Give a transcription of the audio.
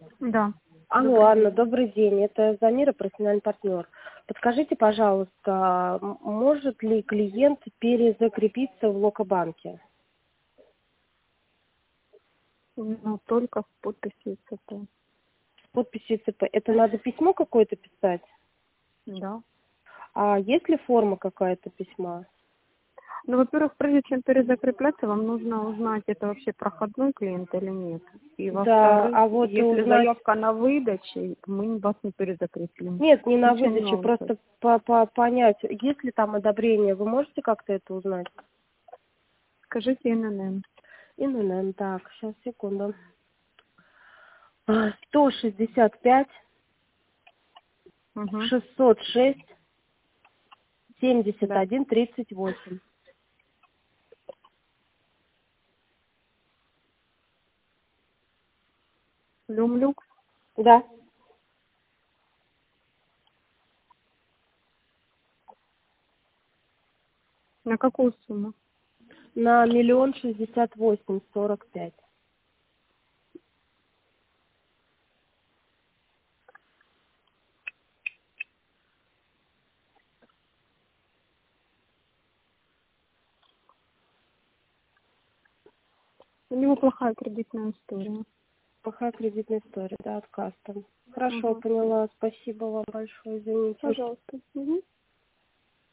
Да, Алло, добрый Анна, день. добрый день. Это Замира, профессиональный партнер. Подскажите, пожалуйста, может ли клиент перезакрепиться в Локобанке? Ну, только в подписи ЦП. С подписью ЦП. Это надо письмо какое-то писать? Да. А есть ли форма какая-то письма? Ну, во-первых, прежде чем перезакрепляться, вам нужно узнать, это вообще проходной клиент или нет. И Да, во-вторых, а вот если узнать... заявка на выдаче, мы вас не перезакрепим. Нет, не на Куча выдаче, нюансов. просто понять, есть ли там одобрение. Вы можете как-то это узнать? Скажите ННН. ИНН, так, сейчас, секунду. 165, Угу. 606, семьдесят Да. один 38. Люмлюк. Да, На какую сумму? на 1 068 045. У него плохая кредитная история. Плохая кредитная история, да, отказ там. Хорошо, Угу. поняла. Спасибо вам большое, извините. Пожалуйста. Угу.